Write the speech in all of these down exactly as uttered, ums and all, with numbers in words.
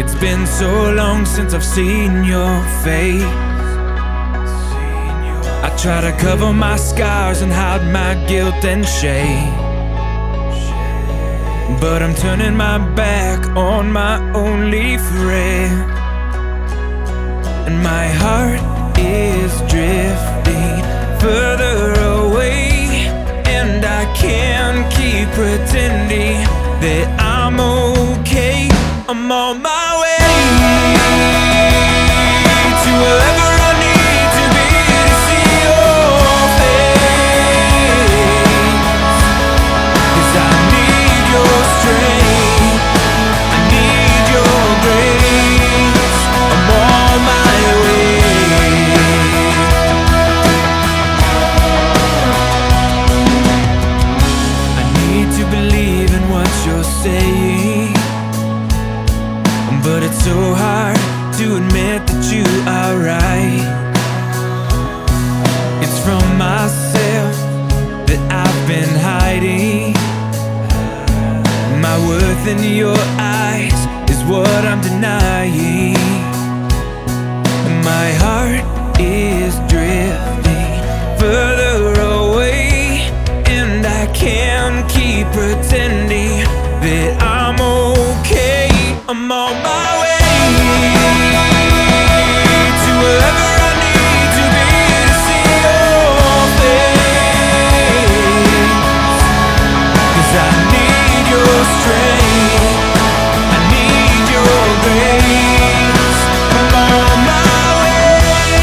It's been so long since I've seen your face. I try to cover my scars and hide my guilt and shame, but I'm turning my back on my only friend, and my heart is drifting further away, and I can't keep pretending that I'm okay. I'm on my way to wherever I need to be to see your face, 'cause I need your strength, I need your grace. I'm on my way. I need to believe in what you're saying, but it's so hard to admit that you are right. It's from myself that I've been hiding. My worth in your eyes is what I'm denying. My heart is drifting further away, and I can't keep pretending that I'm okay. I'm on my way to wherever I need to be to see your face, 'cause I need your strength, I need your grace. I'm on my way.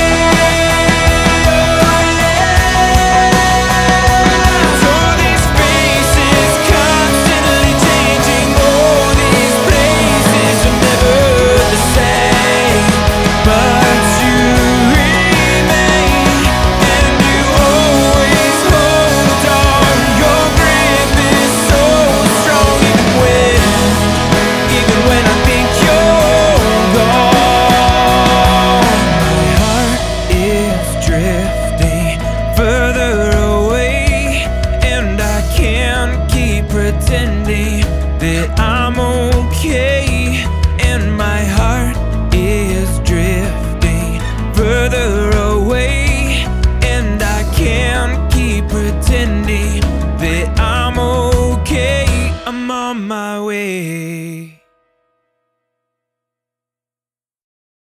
All these faces constantly changing, all these places are never the same, but you remain, and you always hold on. Your grip is so strong, even when, even when I think you're gone. My heart is drifting further away, and I can't keep pretending that I'm